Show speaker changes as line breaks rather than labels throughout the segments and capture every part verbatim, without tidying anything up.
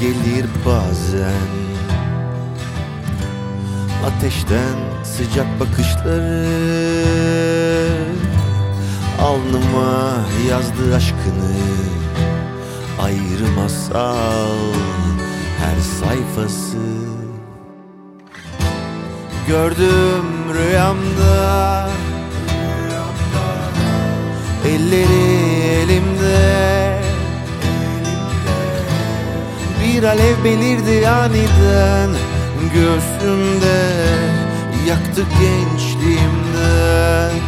gelir bazen. Ateşten sıcak bakışları, alnıma yazdı aşkını. Ayrı masal her sayfası. Gördüm rüyamda, elleri elimde, bir alev belirdi aniden göğsümde, yaktı gençliğimden.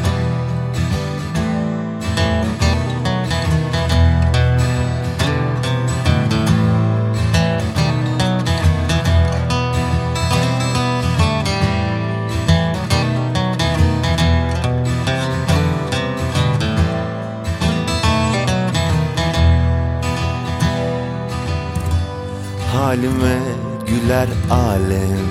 Halime güler alem,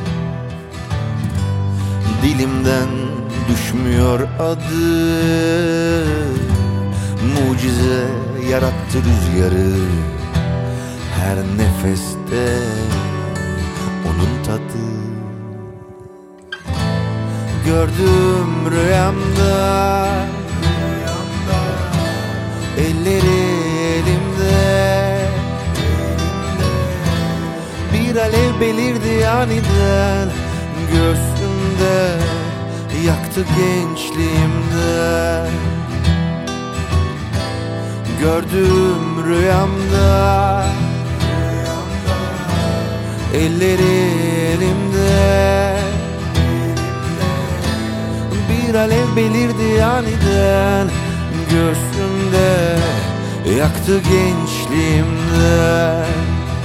dilimden düşmüyor adı. Mucize yarattı rüzgarı, her nefeste onun tadı. Gördüm rüyamda, elleri elimde, bir alev belirdi aniden göğsümde, yaktı gençliğimden. Gördüm rüyamda, elleri elimde, bir alev belirdi aniden göğsümde, yaktı gençliğimden.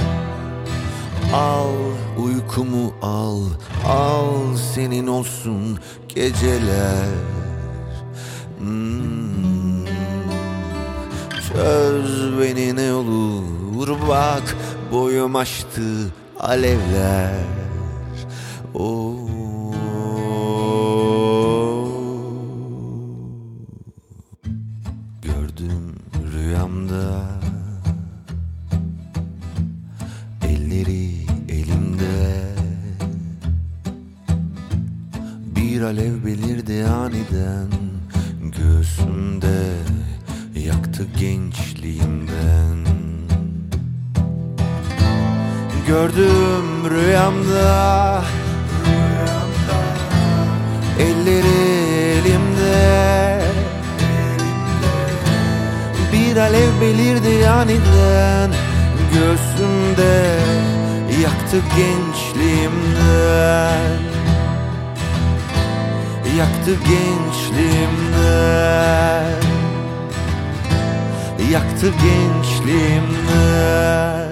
Al uykumu al, al senin olsun geceler. hmm. Çöz beni ne olur bak, boyum aştı alevler. Oh. Gördüm rüyamda, elleri elimde, bir alev belirdi aniden göğsümde, yaktı gençliğimden. Gördüm rüyamda, elleri elimde, bir alev belirdi aniden göğsümde, yaktı gençliğimden, yaktı gençliğimden, yaktı gençliğimden.